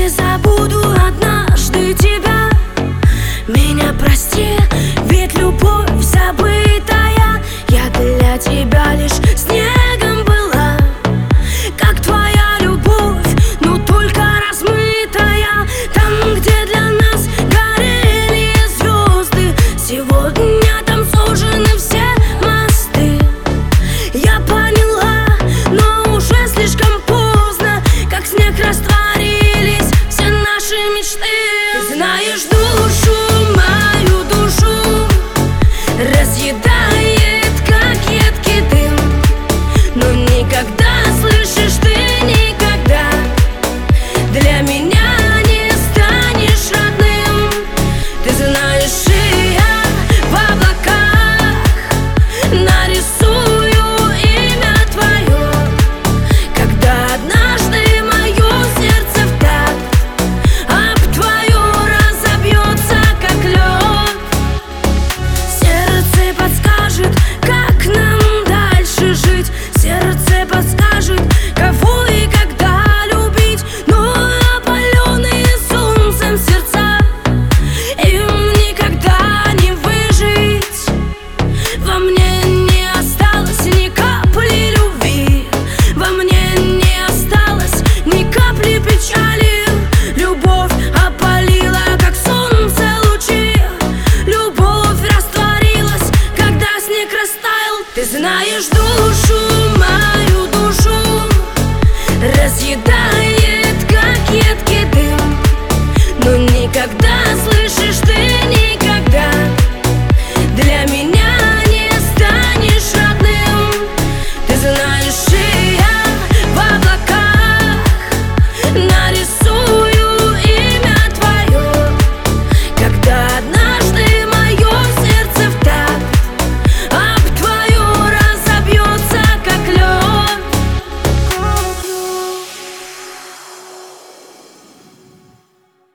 не забуду однажды тебя. Меня прости, ведь любовь забытая. Я для тебя лишь снегом была, как твоя любовь, но только размытая. Там, где для нас горели звезды, сегодня там сужены все мосты. Я поняла, но уже слишком поздно, как снег растворились все наши мечты. Ты знаешь, душу мою, душу разъедает, как едкий дым. Но никогда, слышишь, ты никогда для меня не станешь родным. Ты знаешь, и я в облаках нарисую имя твое, когда однажды мое сердце в такт об твое разобьется, как лед. Сердце подскажет, как нам дальше жить. Сердце подскажет, кого и когда любить. Но опаленные солнцем сердца, им никогда не выжить. Во мне не осталось ни капли любви, во мне не осталось ни капли печали. Любовь опалила, как солнце, лучи. Любовь растворилась, когда снег растаял. Ты знаешь, душу мою, душу разъедает,